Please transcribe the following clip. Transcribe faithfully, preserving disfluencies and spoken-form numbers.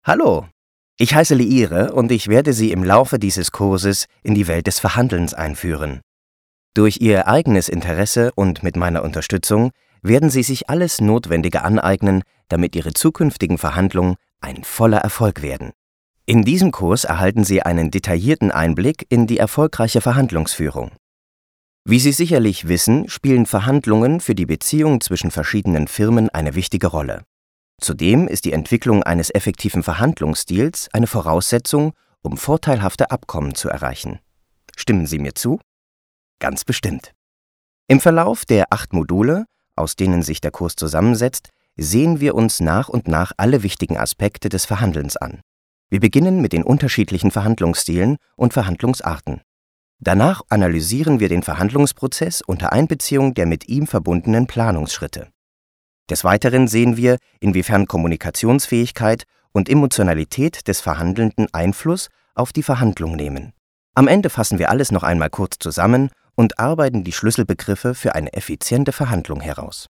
Hallo, ich heiße Liire und ich werde Sie im Laufe dieses Kurses in die Welt des Verhandelns einführen. Durch Ihr eigenes Interesse und mit meiner Unterstützung werden Sie sich alles Notwendige aneignen, damit Ihre zukünftigen Verhandlungen ein voller Erfolg werden. In diesem Kurs erhalten Sie einen detaillierten Einblick in die erfolgreiche Verhandlungsführung. Wie Sie sicherlich wissen, spielen Verhandlungen für die Beziehung zwischen verschiedenen Firmen eine wichtige Rolle. Zudem ist die Entwicklung eines effektiven Verhandlungsstils eine Voraussetzung, um vorteilhafte Abkommen zu erreichen. Stimmen Sie mir zu? Ganz bestimmt. Im Verlauf der acht Module, aus denen sich der Kurs zusammensetzt, sehen wir uns nach und nach alle wichtigen Aspekte des Verhandelns an. Wir beginnen mit den unterschiedlichen Verhandlungsstilen und Verhandlungsarten. Danach analysieren wir den Verhandlungsprozess unter Einbeziehung der mit ihm verbundenen Planungsschritte. Des Weiteren sehen wir, inwiefern Kommunikationsfähigkeit und Emotionalität des Verhandelnden Einfluss auf die Verhandlung nehmen. Am Ende fassen wir alles noch einmal kurz zusammen und arbeiten die Schlüsselbegriffe für eine effiziente Verhandlung heraus.